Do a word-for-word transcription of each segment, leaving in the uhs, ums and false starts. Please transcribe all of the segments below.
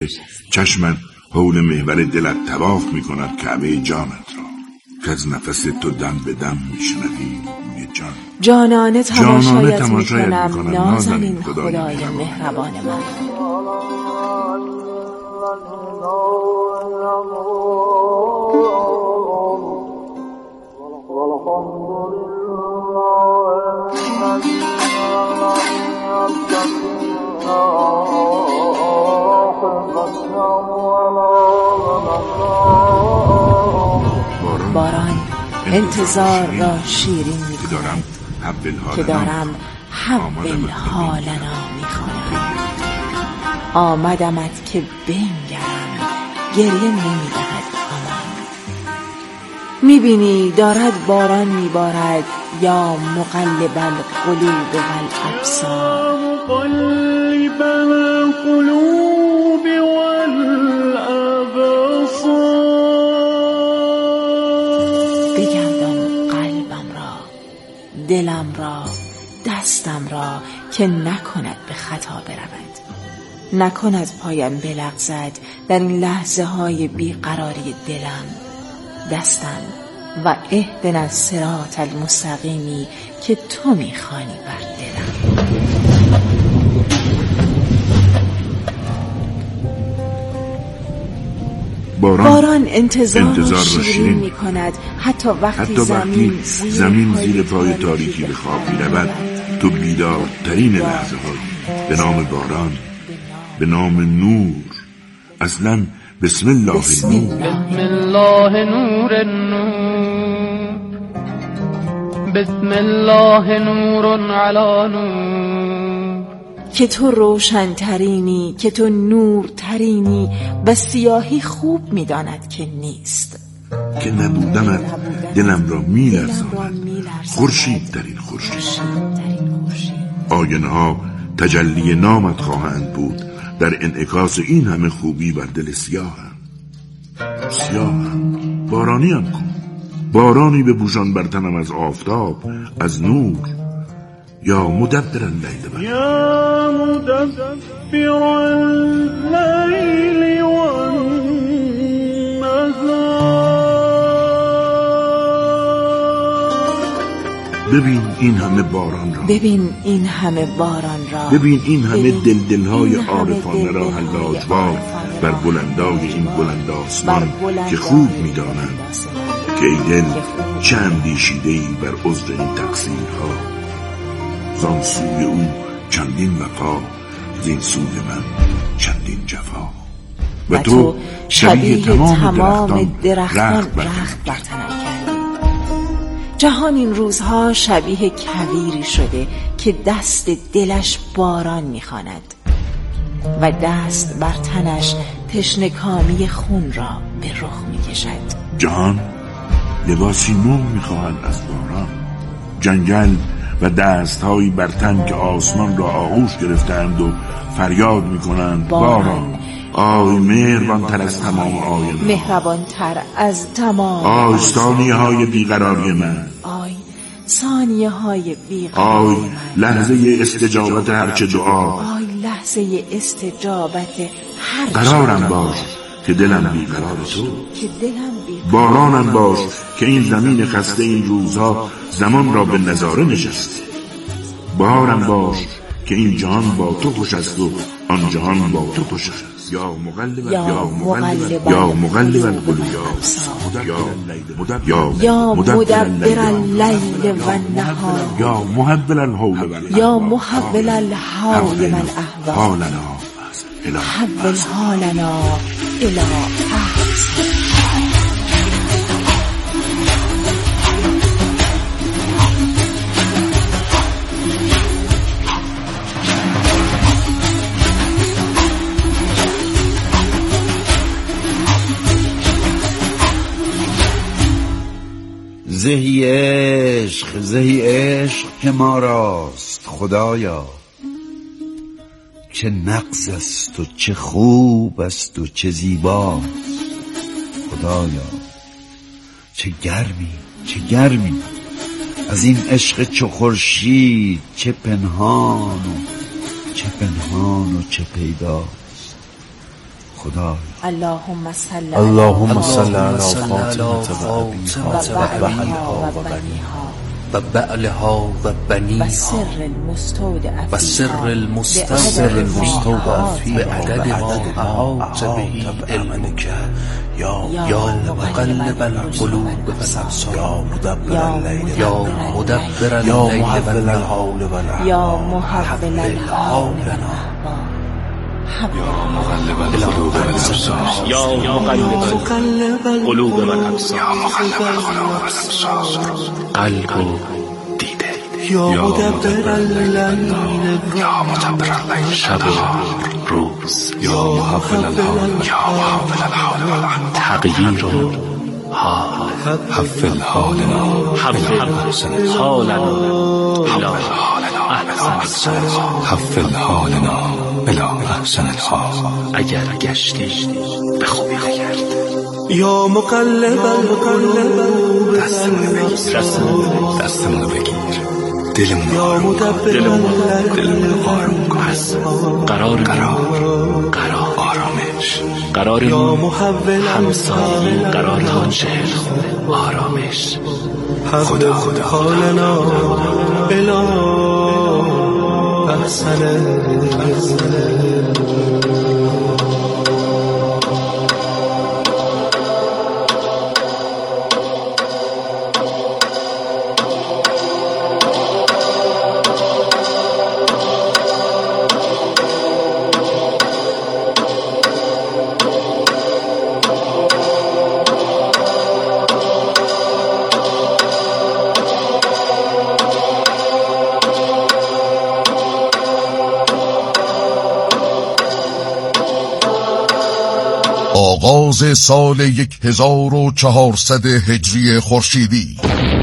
چشمت حول محور دلت طواف میکند کعبه جانت را که از نفس تو دم به دم میشنوی بوی جان. جانانه تماشایت میکنم نازنین خدای مهربان من. باران انتظار را شیرین می کند که دارم حول حالنا می خونم. آمدمت که بنگرم گریه نمی دهد امان. می بینی دارد باران می بارد یا مقلب القلوب والابصار. مقلب القلوب والابصار. بگردان قلبم را، دلم را، دستم را که نکند به خطا برود، نکند پایم بلغزد در این لحظه های بیقراری دلم. دستم و اهدنا الصراط المستقیمی که تو میخوانی بر دلم. باران, باران انتظار, انتظار را شیرین می کند حتی وقتی, حتی وقتی زمین, زمین زیر پای تاریکی به خواب می رود. تو بیدارترین لحظه های به نام باران، به نام نور. اصلا بسم الله بسم نور. بسم الله نور النور، بسم الله نور علی نور. که تو روشن ترینی، که تو نور ترینی و سیاهی خوب می داند که نیست. که نبودنت دلم را می لرزاند، خورشید در این خورشید. آینه ها تجلی نامت خواهند بود در انعکاس این همه خوبی بر دل سیاهم. سیاهم بارانی هم کن، بارانی بپوشان بر تنم از آفتاب، از نور. یا مدبر اللیل یا مدبر اللیل ببین این همه باران را، ببین این همه باران را، ببین این همه دلدلهای عارفانه را حلاجوار بر بلندای این بلند آسمان که خوب می‌دانند که ای دل چه اندیشیده‌ای بر عذر این تقصیرها. زان سوی او چندین وفا، زین سوی من چندین جفا. و تو شبیه تمام درختان رخت برتنک کردی. جهان این روزها شبیه کویری شده که دست دلش باران می‌خواند و دست بر تنش تشنه‌کامی خون را به رخ می‌کشد. جهان لباسی نو می‌خواهد از باران. جنگل و دست‌هایی بر تن که آسمان را آغوش گرفتند و فریاد می‌کنند باران. آی مهربان تر از تمام آینه، مهربان تر از تمام آی ثانیه های بیقراری من، آی ثانیه های بیقراری آی لحظه استجابت هرچه دعا، آی لحظه استجابت هرچه قرارم باش که دلم بیقرار تو، که دلم بیقرار. بارانم باش که این زمین خسته این روزها زمان را به نظاره نشسته. بارانم باش که این جهان با تو خوش است و آن جهان با تو خوش است. یا مقلب یا مقلب یا مقلب القلوب یا مدبر اللیل و النهار یا محول الحول والاحوال یا محول الحول والاحوال حالنا حول حالنا الی احسن. زهی عشق زهی عشق که ما راست خدایا، چه نغز است و چه خوب است و چه زیباست خدایا. چه گرمی چه گرمی از این عشق چو خورشید، چه پنهان و چه پنهان و چه پیداست خدایا. اللهم صل اللهم صل علی فاطمه و ابیها و بنیها و بعلها و بنیها و سر المستودع و سر المستودع به عدد ما احاط به علمک یا مقلب القلوب والابصار یا مدبر الليل والنهار یا محول الحال یا مقلب القلوب والابصار یا مقلب القلوب والابصار قلب و دیده یا مدبر اللیل یا مدبر اللیل شب روز یا محول الحال یا محول الحال تغییر حال حفل حالنا حفل حالنا الی احسن حفل حالنا الی احسن الحال. اگر گشتی به خوبی بگرد. یا مقلب القلوب دستمونو بگیر، دلمونو یا آروم کن، مدبر دلمونو آروم کن. پس قرار قرار قرار آرامش قرار یا محول همسایه قرار تا چهل خونه آرامش خدا خدا حالنا الی احسن. آغاز سال یک هزار و چهارصد هجری خورشیدی.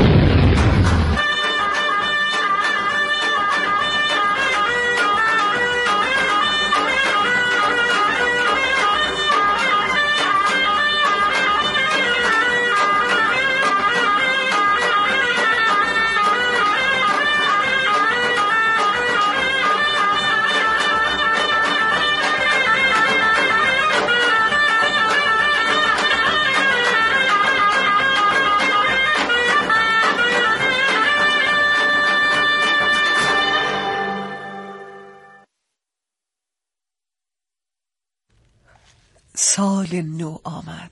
سال نو آمد.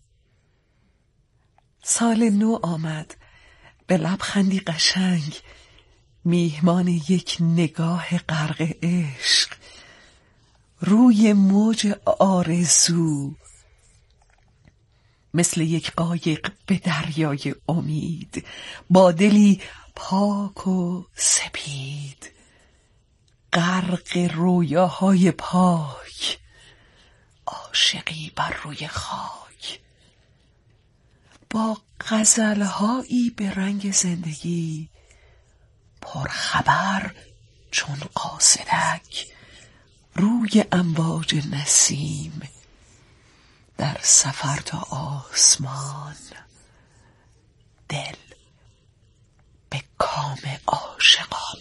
سال نو آمد به لبخندی قشنگ، میهمان یک نگاه غرق عشق، روی موج آرزو، مثل یک قایق به دریای امید، با دلی پاک و سپید، غرق رویاهای پاک، عاشقی بر روی خاک، با غزلهایی به رنگ زندگی، پرخبر چون قاصدک، روی امواج نسیم، در سفر تا آسمان، دل به کام عاشقان.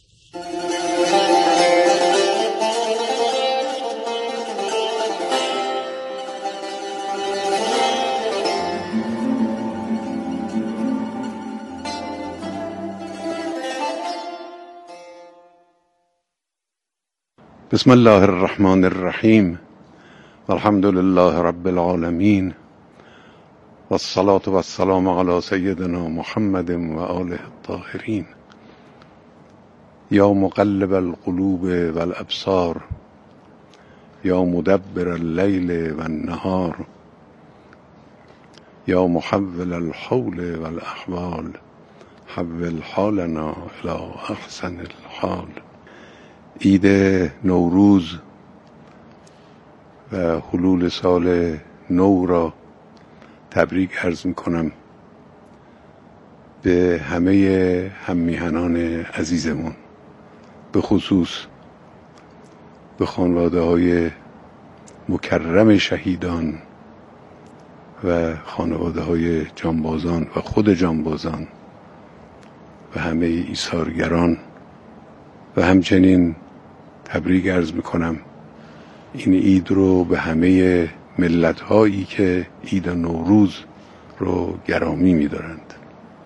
بسم الله الرحمن الرحیم والحمد لله رب العالمین والصلاة والسلام علی سیدنا محمد و آله الطاهرین. یا مقلب القلوب والابصار یا مدبر اللیل والنهار یا محول الحول والاحوال حول حالنا الی احسن الحال. عید نوروز و حلول سال نو را تبریک عرض می کنم به همه هممیهنان عزیزمون، به خصوص به خانواده های مکرم شهیدان و خانواده های جانبازان و خود جانبازان و همه ایثارگران، و همچنین تبریک عرض می کنم این عید رو به همه ملت هایی که عید نوروز رو گرامی می‌دارند.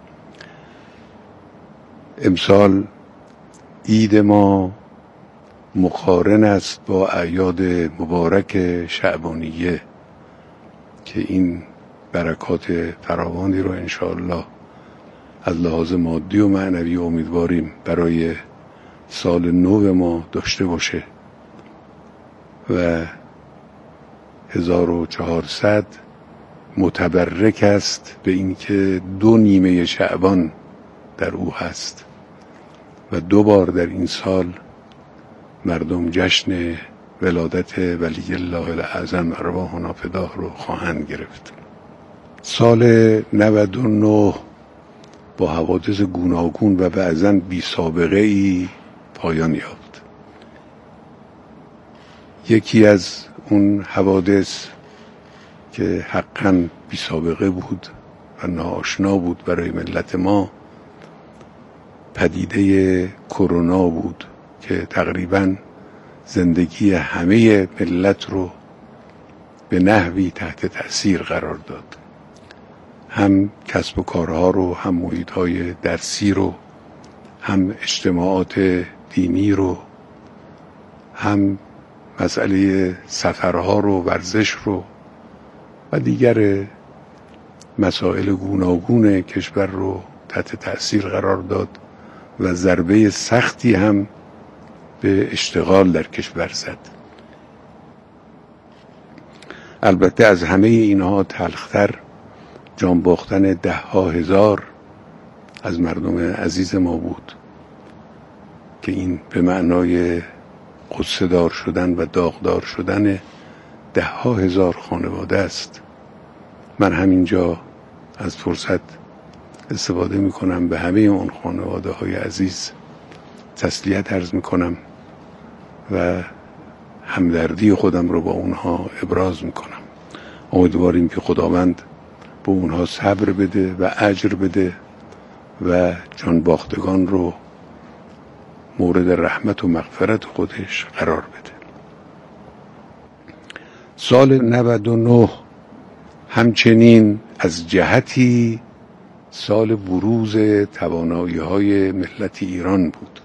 امسال عید ما مقارن است با اعیاد مبارک شعبانیه که این برکات فراوانی رو انشاءالله از لحاظ مادی و معنوی امیدواریم برای سال نو ما داشته باشه و هزار و چهارصد متبرک است به اینکه دو نیمه شعبان در او هست و دو بار در این سال مردم جشن ولادت ولی الله الاعظم ارواحنا فداه رو خواهند گرفت. سال نود و نه با حوادث گوناگون و بعضاً بی سابقه ای پایان یافت. یکی از اون حوادث که حقاً بی سابقه بود و ناآشنا بود برای ملت ما پدیده کرونا بود که تقریباً زندگی همه ملت رو به نحوی تحت تأثیر قرار داد. هم کسب و کارها رو، هم محیط‌های درسی رو، هم اجتماعات دینی رو، هم مسئله سفرها رو، ورزش رو و دیگر مسائل گوناگون کشور رو تحت تأثیر قرار داد و ضربه سختی هم به اشتغال در کشور زد. البته از همه اینها تلختر جان باختن ده ها هزار از مردم عزیز ما بود که این به معنای غصه دار شدن و داغدار شدن ده ها هزار خانواده است. من همینجا از فرصت استفاده می کنم به همه اون خانواده های عزیز تسلیت عرض می کنم و همدردی خودم رو با اونها ابراز می کنم. امیدواریم که خداوند به اونها صبر بده و اجر بده و جان باختگان رو مورد رحمت و مغفرت خودش قرار بده. سال نود و نه همچنین از جهتی سال بروز توانایی‌های ملت ایران بود،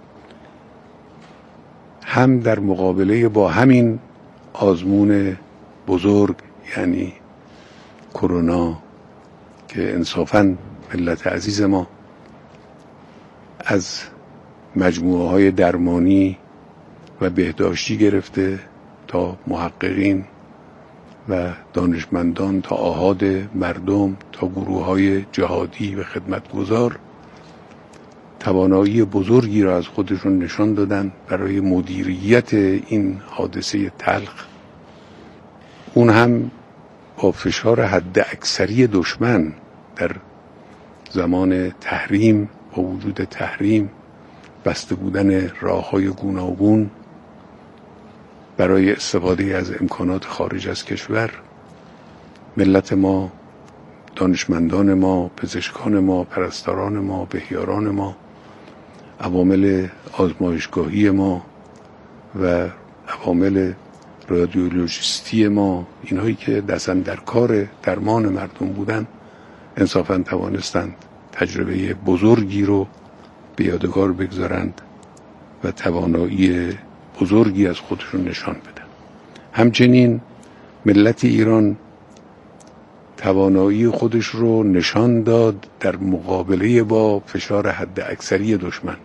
هم در مقابله با همین آزمون بزرگ یعنی کرونا که انصافاً ملت عزیز ما از مجموعه های درمانی و بهداشتی گرفته تا محققین و دانشمندان تا آحاد مردم تا گروه های جهادی و خدمتگزار توانایی بزرگی را از خودشون نشان دادن برای مدیریت این حادثه تلخ، اون هم با فشار حد اکثری دشمن در زمان تحریم، با وجود تحریم، بسته بودن راه‌های گوناگون برای استفاده از امکانات خارج از کشور، ملت ما، دانشمندان ما، پزشکان ما، پرستاران ما، بهیاران ما، عوامل آزمایشگاهی ما و عوامل رادیولوژیستی ما، اینهایی که دستن در کار درمان مردم بودن، انصافاً توانستند تجربه بزرگی رو به یادگار بگذارند و توانایی بزرگی از خودشون نشان بدن. همچنین ملت ایران توانایی خودش رو نشان داد در مقابله با فشار حد اکثری دشمن.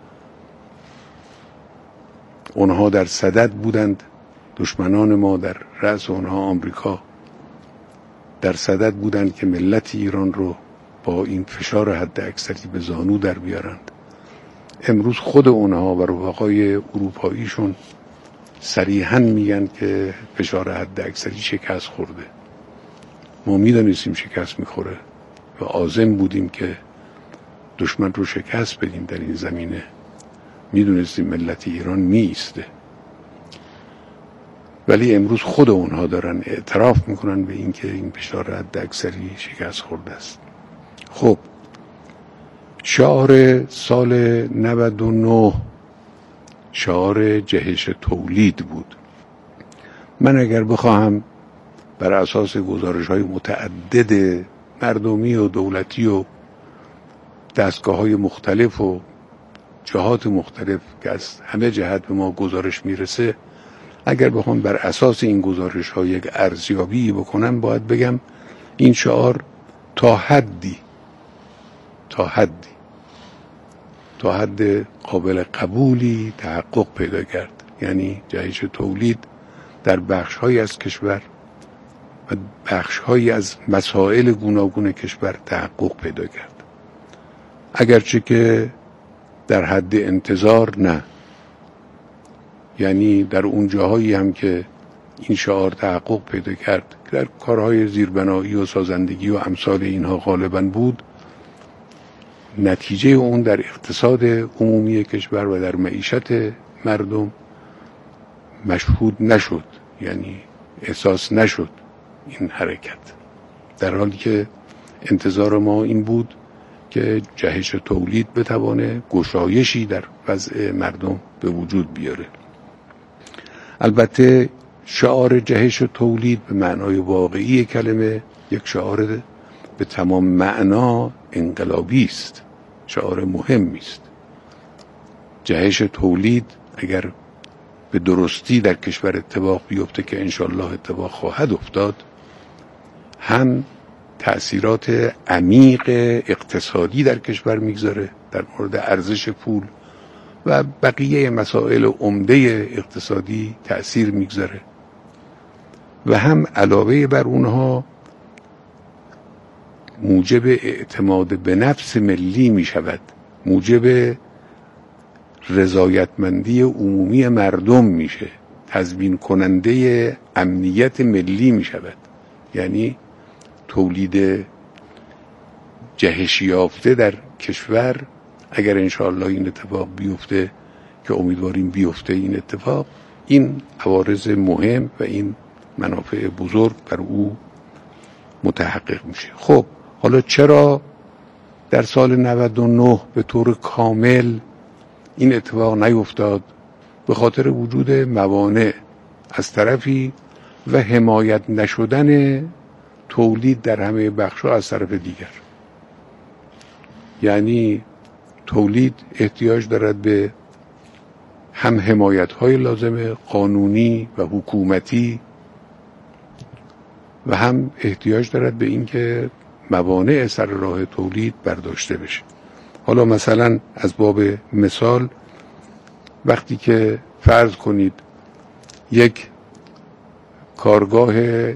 اونها در صدد بودند، دشمنان ما در رأس اونها آمریکا در صدد بودند که ملت ایران رو با این فشار حد اکثری به زانو در بیارند. امروز خود اونها و رفقای اروپاییشون صریحاً میگن که فشار حد اکثری شکست خورده. ما میدونستیم شکست میخوره و عازم بودیم که دشمن رو شکست بدیم در این زمینه. میدونستیم ملت ایران میایسته، ولی امروز خود اونها دارن اعتراف میکنن به این که این فشار حد اکثری شکست خورده است. خب شعار سال نود و نه شعار جهش تولید بود. من اگر بخواهم بر اساس گزارش های متعدد مردمی و دولتی و دستگاه های مختلف و جهات مختلف که از همه جهت به ما گزارش میرسه، اگر بخوام بر اساس این گزارش ها یک ارزیابی بکنم، باید بگم این شعار تا حدی تا حدی تا حد قابل قبولی تحقق پیدا کرد. یعنی جهش تولید در بخش‌هایی از کشور و بخش‌هایی از مسائل گوناگون کشور تحقق پیدا کرد، اگرچه که در حد انتظار نه. یعنی در اون جاهایی هم که این شعار تحقق پیدا کرد که در کارهای زیربنایی و سازندگی و امثال اینها غالباً بود، نتیجه اون در اقتصاد عمومی کشور و در معیشت مردم مشهود نشد، یعنی احساس نشد این حرکت، در حالی که انتظار ما این بود که جهش تولید بتوانه گشایشی در وضع مردم به وجود بیاره. البته شعار جهش تولید به معنای واقعی کلمه یک شعار به تمام معنا انقلابی است، شعار مهمی است. جهش تولید اگر به درستی در کشور اتفاق بیفته که انشالله اتفاق خواهد افتاد، هم تأثیرات عمیق اقتصادی در کشور میگذاره در مورد ارزش پول و بقیه مسائل عمده اقتصادی تأثیر میگذاره، و هم علاوه بر اونها موجب اعتماد به نفس ملی می شود، موجب رضایتمندی عمومی مردم میشه، تضمین کننده امنیت ملی می شود. یعنی تولید جهش یافته در کشور اگر انشاءالله این اتفاق بیفته که امیدواریم بیفته این اتفاق، این عوارض مهم و این منافع بزرگ بر او متحقق میشه. خب حالا چرا در سال نود و نه به طور کامل این اتفاق نیفتاد؟ به خاطر وجود موانع از طرفی و حمایت نشدن تولید در همه بخش‌ها از طرف دیگر. یعنی تولید احتیاج دارد به هم حمایت‌های لازم قانونی و حکومتی و هم احتیاج دارد به اینکه موانع سر راه تولید برداشته بشه. حالا مثلا از باب مثال، وقتی که فرض کنید یک کارگاه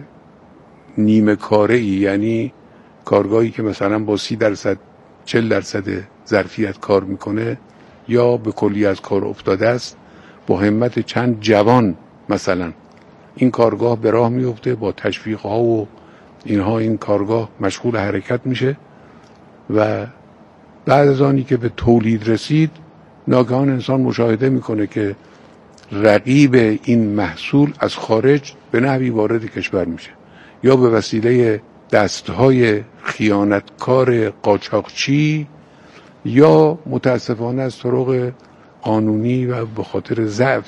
نیمه کاره ای، یعنی کارگاهی که مثلا با سی درصد چل درصد ظرفیت کار میکنه یا به کلی از کار افتاده است، با همت چند جوان مثلا این کارگاه به راه میفته، با تشویق ها و اینها این کارگاه مشغول حرکت میشه و بعد از آنی که به تولید رسید ناگهان انسان مشاهده میکنه که رقیب این محصول از خارج به نحوی وارد کشور میشه، یا به وسیله دستهای خیانتکار قاچاقچی یا متاسفانه از طرق قانونی و به خاطر ضعف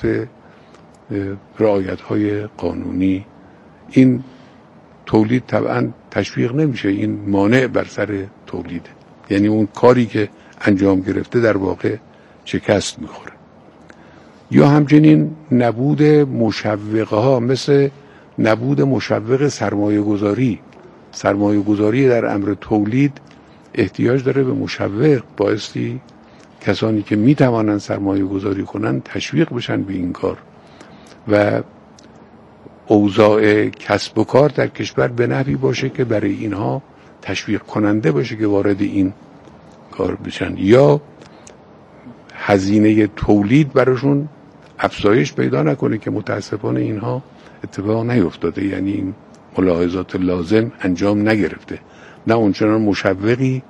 رعایت‌های قانونی این تولید طبعا تشویق نمیشه، این مانع بر سر تولیده. یعنی اون کاری که انجام گرفته در واقع شکست میخوره. یا همچنین نبود مشوقه ها، مثل نبود مشوق سرمایه گذاری. سرمایه گذاری در امر تولید احتیاج داره به مشوق، بایستی کسانی که میتوانند سرمایه گذاری کنند تشویق بشن به این کار و اوضاع کسب و کار در کشور به نحوی باشه که برای اینها تشویق کننده باشه که وارد این کار بشن، یا هزینه تولید براشون افزایش پیدا نکنه که متاسفانه اینها اتفاق نیفتاده. یعنی این ملاحظات لازم انجام نگرفته، نه اونچنان مشوقی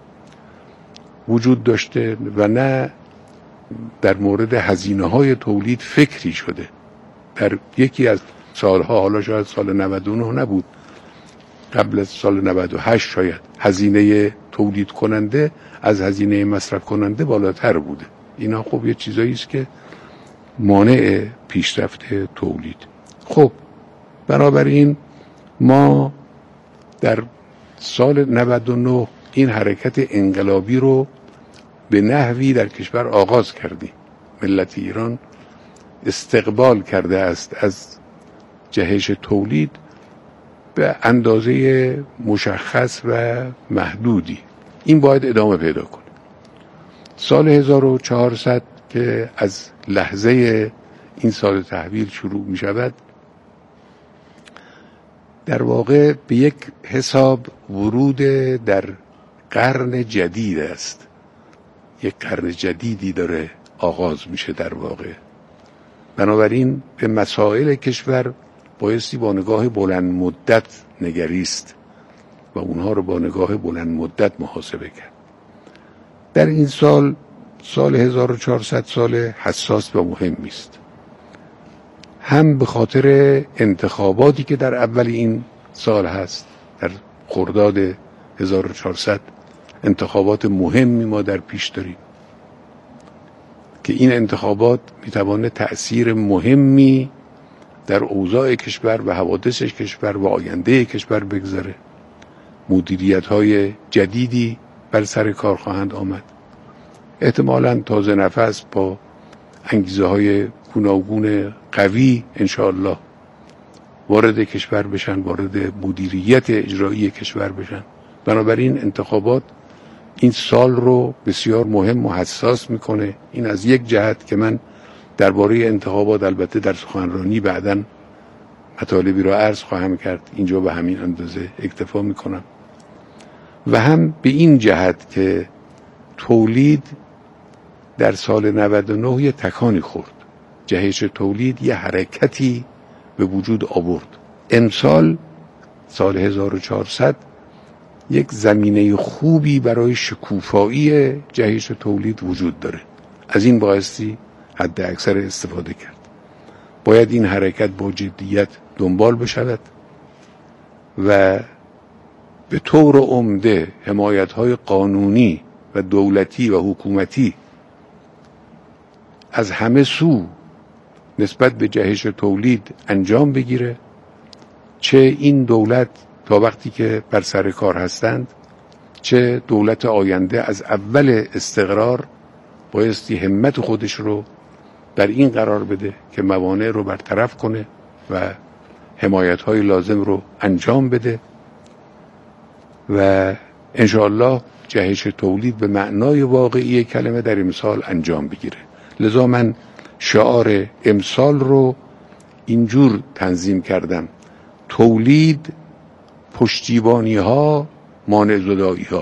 وجود داشته و نه در مورد هزینه های تولید فکری شده. در یکی از سالها، حالا شاید سال نود و نه نبود، قبل از سال نود و هشت شاید، هزینه تولید کننده از هزینه مصرف کننده بالاتر بوده. اینا خب یه چیزایی است که مانع پیشرفت تولید. خب بنابراین ما در سال نود و نه این حرکت انقلابی رو به نحوی در کشور آغاز کردیم. ملت ایران استقبال کرده است از جهش تولید به اندازه مشخص و محدودی. این باید ادامه پیدا کنه. سال هزار و چهارصد که از لحظه این سال تحویل شروع می شود، در واقع به یک حساب ورود در قرن جدید است. یک قرن جدیدی داره آغاز میشه در واقع. بنابراین به مسائل کشور بایستی با نگاه بلند مدت نگریست و اونها رو با نگاه بلند مدت محاسبه کرد. در این سال سال هزار و چهارصد سال حساس و مهمی است، هم به خاطر انتخاباتی که در اول این سال هست. در خرداد هزار و چهارصد انتخابات مهمی ما در پیش داریم که این انتخابات میتوانه تأثیر مهمی در اوضاع کشور و حوادث کشور و آینده کشور بگذاره. مدیریت‌های جدیدی بر سر کار خواهند آمد. احتمالاً تازه نفس با انگیزه های گوناگون قوی انشاءالله وارد کشور بشن، وارد مدیریت اجرایی کشور بشن. بنابراین انتخابات این سال رو بسیار مهم و حساس میکنه. این از یک جهت که من درباره انتخابات البته در سخنرانی بعداً مطالبی رو عرض خواهم کرد، اینجا به همین اندازه اکتفا میکنم. و هم به این جهت که تولید در سال نود و نه یه تکانی خورد. جهش تولید یه حرکتی به وجود آورد. امسال سال هزار و چهارصد یک زمینه خوبی برای شکوفایی جهش تولید وجود داره. از این بایستی حد اکثر استفاده کرد. باید این حرکت با جدیت دنبال بشود و به طور عمده حمایت‌های قانونی و دولتی و حکومتی از همه سو نسبت به جهش تولید انجام بگیره. چه این دولت تا وقتی که بر سر کار هستند، چه دولت آینده از اول استقرار بایستی همت خودش رو در این قرار بده که موانع رو برطرف کنه و حمایت‌های لازم رو انجام بده و انشاءالله جهش تولید به معنای واقعی کلمه در امسال انجام بگیره. لذا من شعار امسال رو اینجور تنظیم کردم: تولید، پشتیبانی ها، مانع زدایی ها.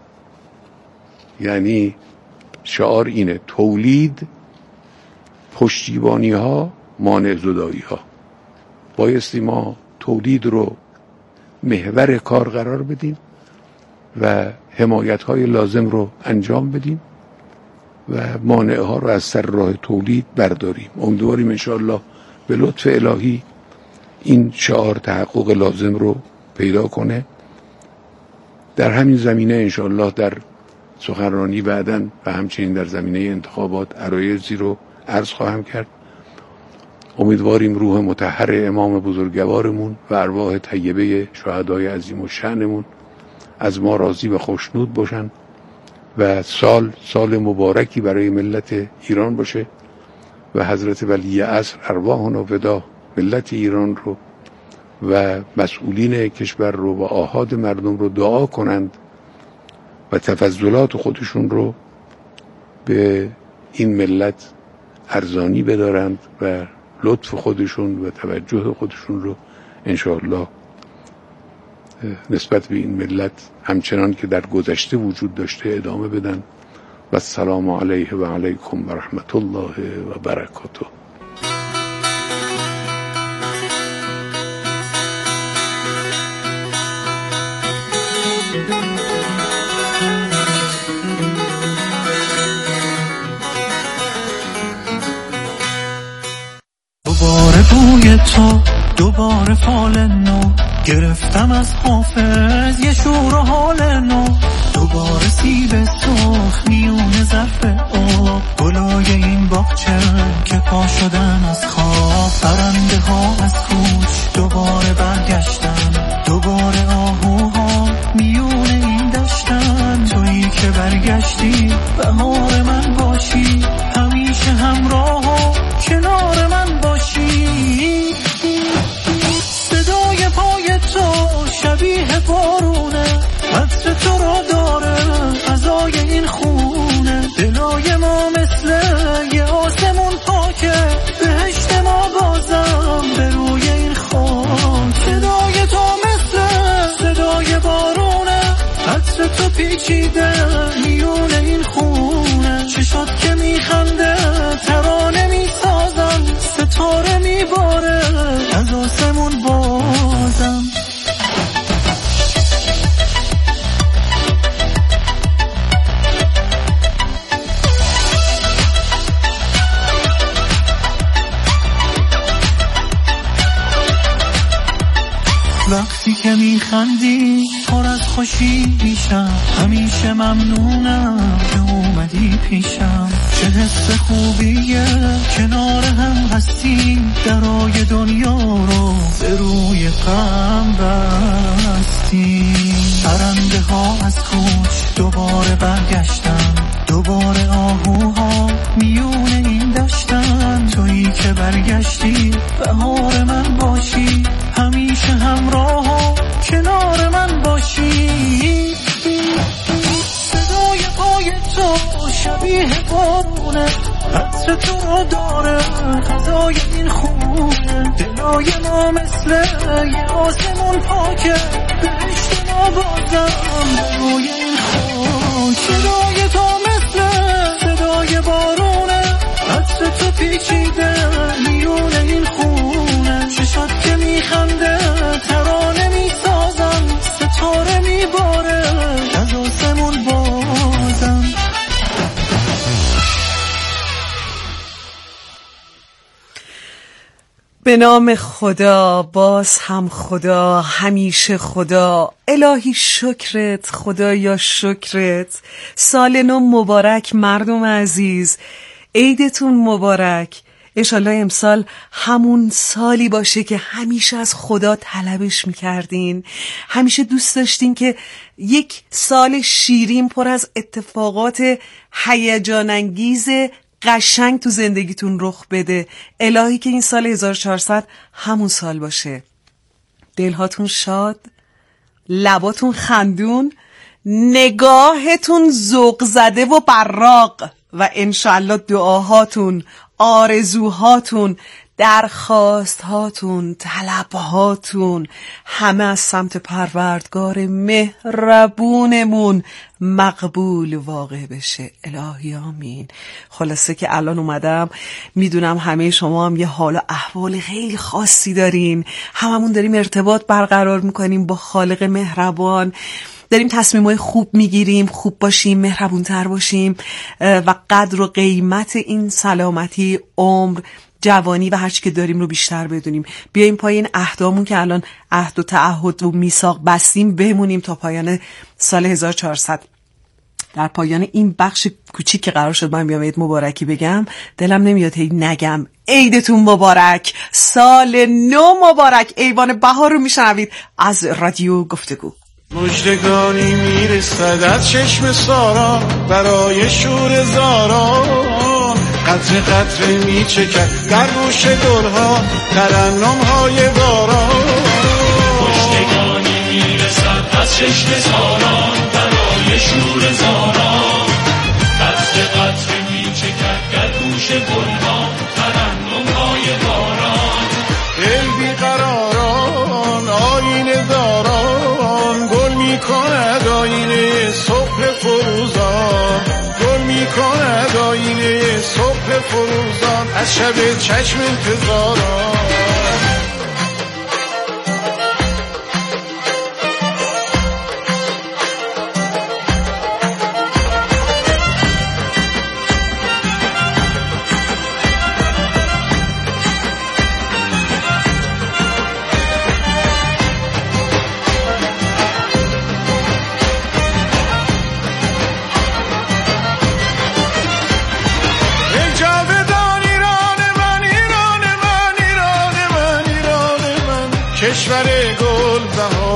یعنی شعار اینه: تولید، پشتیبانی ها، مانع زدایی ها. بایستی ما تولید رو محور کار قرار بدیم و حمایت های لازم رو انجام بدیم و مانع ها رو از سر راه تولید برداریم. امیدواریم انشاءالله به لطف الهی این شعار تحقق لازم رو پیدا کنه. در همین زمینه انشاءالله در سخنرانی بعداً و همچنین در زمینه انتخابات عرایضی رو عرض خواهم کرد. امیدواریم روح مطهر امام بزرگوارمون و ارواح طیبه شهدای عظیم الشأنمون از ما راضی و خوشنود باشن و سال سال مبارکی برای ملت ایران باشه و حضرت ولی عصر ارواحنا فدا ملت ایران رو و مسئولین کشور رو و آحاد مردم رو دعا کنند و تفضلات خودشون رو به این ملت ارزانی بدارند و لطف خودشون و توجه خودشون رو انشاءالله نسبت به این ملت همچنان که در گذشته وجود داشته ادامه بدن. و السلام علیه و علیکم و رحمت الله و برکاته. دوباره بوی تو، دوباره دوباره فال نو، گرفتم از حافظ یه شور و حال نو. دوباره سیب سرخ میون ظرف آب، گلای این باغچه که پا شدن از خواب. پرنده ها از کوچ دوباره برگشتن، دوباره آهوها میون این دشتن. تویی که برگشتی بهار من باشی، همیشه همراه و کنار من باشی. صدای پای تو شبیه بارونه، عطر تو رو داره فضای این خونه. دلای ما مثل یه آسمون پاکه، بهشت ما بازم به روی این خاک. صدای تو مثل صدای بارونه، عطر تو پیچیده میون این خونه. چشات که میخنده ترانه میسازم، ستاره میباره از آسمون بازم. وقتی که میخندی پر از خوشی میشم، همیشه ممنونم که اومدی پیشم. چه حس خوبیه کنار هم هستی، درای دنیا رو به روی غم بستی. پرنده ها از کوچ دوباره برگشتن، دوباره آهوها میون این دشتن. تویی که برگشتی بهار من باشی، همیشه همراه و کنار من باشی. صدای پای تو شبیه بارونه، عطر تو رو داره فضای این خونه. دلای ما مثل یه آسمون پاکه، بهشت ما بازم به روی این خاک. صدای تو مثل صدای بارونه، عطر تو پیچیده میون این خونه. چشات که میخنده ترانه میسازم، ستاره میباره از آسمون بازم. به نام خدا، باز هم خدا، همیشه خدا. الهی شکرت، خدایا شکرت. سال نو مبارک مردم عزیز، عیدتون مبارک. انشالله امسال همون سالی باشه که همیشه از خدا طلبش میکردین، همیشه دوست داشتین که یک سال شیرین پر از اتفاقات هیجان انگیز قشنگ تو زندگیتون رخ بده. الهی که این سال هزار و چهارصد همون سال باشه. دلهاتون شاد، لباتون خندون، نگاهتون ذوق زده و براق، و انشالله دعاهاتون، آرزوهاتون، درخواستهاتون، طلبهاتون همه از سمت پروردگار مهربونمون مقبول واقع بشه. الهی آمین. خلاصه که الان اومدم، میدونم همه شما هم یه حال و احوال خیلی خاصی دارین، هممون داریم ارتباط برقرار میکنیم با خالق مهربان، داریم تصمیمای خوب میگیریم، خوب باشیم، مهربونتر باشیم و قدر و قیمت این سلامتی، عمر، جوانی و هر چی که داریم رو بیشتر بدونیم. بیایم پای این عهدامون که الان عهد و تعهد و میثاق بستیم بمونیم تا پایان سال هزار و چهارصد. در پایان این بخش کوچیک که قرار شد من بیام عید مبارکی بگم، دلم نمیاد هی نگم عیدتون مبارک، سال نو مبارک. ایوان بهار رو میشنوید از رادیو گفتگو. مژدگانی میرسد از چشم سارا برای شور زاران، قطره قطره میچکد در گوش گلها ترنم‌های باران. مژدگانی میرسد از چشم سارا برای شور زاران، قطره قطره میچکد در گوش گلها ترنم‌های باران. ای بیقراران آینه داران، گل میکند آینه صبح فروزان، گل میکند آینه صبح فروزان از شب چشم انتظاران. کشور گل بهار